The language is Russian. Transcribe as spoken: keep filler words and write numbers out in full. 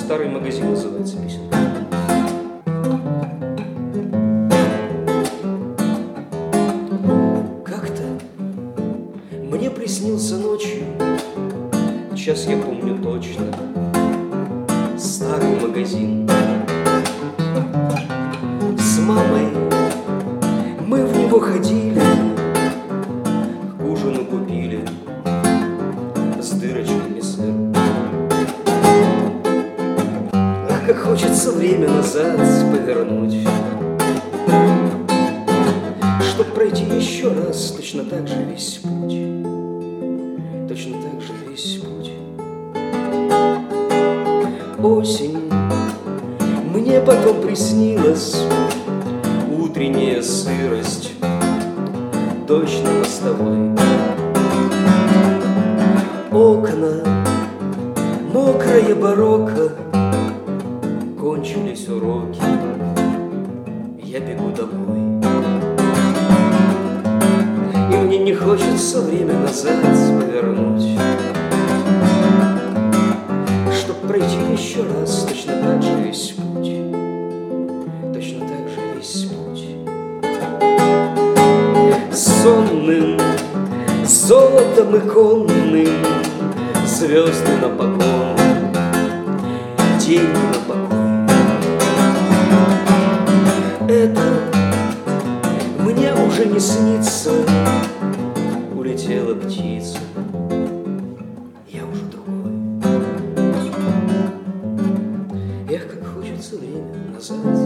«Старый магазин» называется песенка. Как-то мне приснился ночью, час я помню точно, старый магазин. С мамой мы в него ходили, к ужину купили с дырочками сыр. Ах, как хочется время назад повернуть, чтоб пройти еще раз точно так же весь путь, точно так же весь путь. Осень мне потом приснилась, утренняя сырость, дождь на мостовой, окна, мокрая барокко, кончились уроки, я бегу домой. И мне не хочется время назад повернуть, чтоб пройти еще раз точно так же весь путь, точно так же весь путь. Сонным, золотом иконным, звезды на покой, тени на покой. Это мне уже не снится, улетела птица, я уже другой. Эх, как хочется время назад